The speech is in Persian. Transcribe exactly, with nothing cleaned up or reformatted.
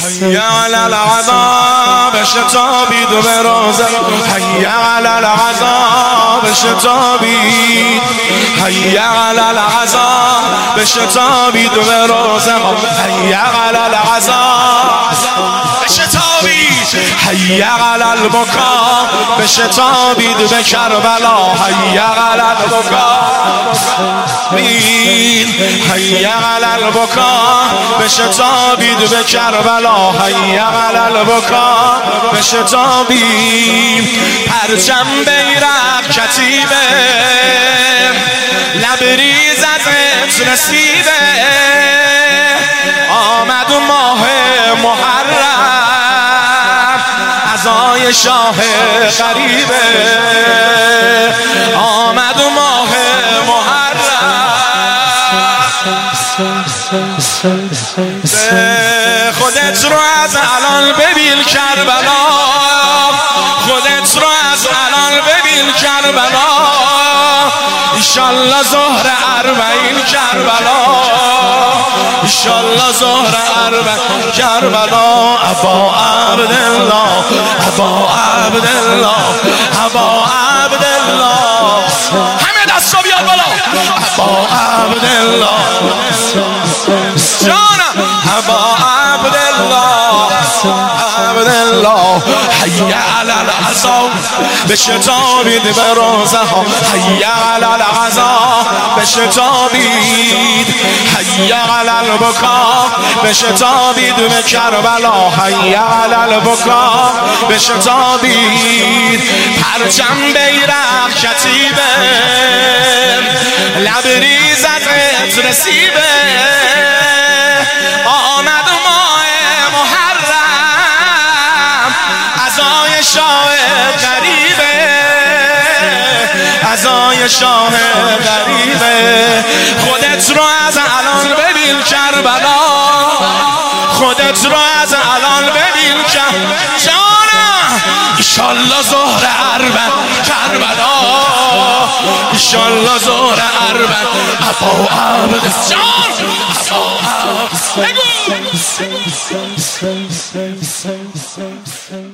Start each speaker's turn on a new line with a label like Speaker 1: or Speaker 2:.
Speaker 1: حی علی العذاب شتابید و به روزه حی علی العذاب شتابید حی علی العذاب شتابید و به روزه حی علی العذاب شتابید حی علی البکا بشتابید به کربلا حی علی البکا حی علی البکا بشتابید به کربلا حی علی البکا بشتابید پرچم بیرق کتیبه لبریز از عطر نصیبه آمد ماه محرم عزای شاه غریبه آمد ماه محرم خودت رو از الان ببین کربلا خودت رو از الان ببین کربلا ایشالله ظهر اربعین کربلا ایشالله ظهر اربعین کربلا ابا عبدالله ابا عبدالله ابا عبدالله همه دستا بیاد بالا ابا عبدالله جانم ابا عبدالله عبدالله حی علی العذاب بشتابید به روزه ها حی علی العذاب بشتابید حی علی البکا بشتابید به کربلا حی علی البکا بشتابید پرچم بیرق کتیبه لبریز از عطر نصیبه آمد ماه محرم عزای شاه غریبه عزای شاه غریبه خودت رو از الان ببین کربلا خودت رو از الان ببین کربلا ایشالله ظهر اربع کربلا ایشالله ظهر اربع ابا عبد جان ابا عبد بگو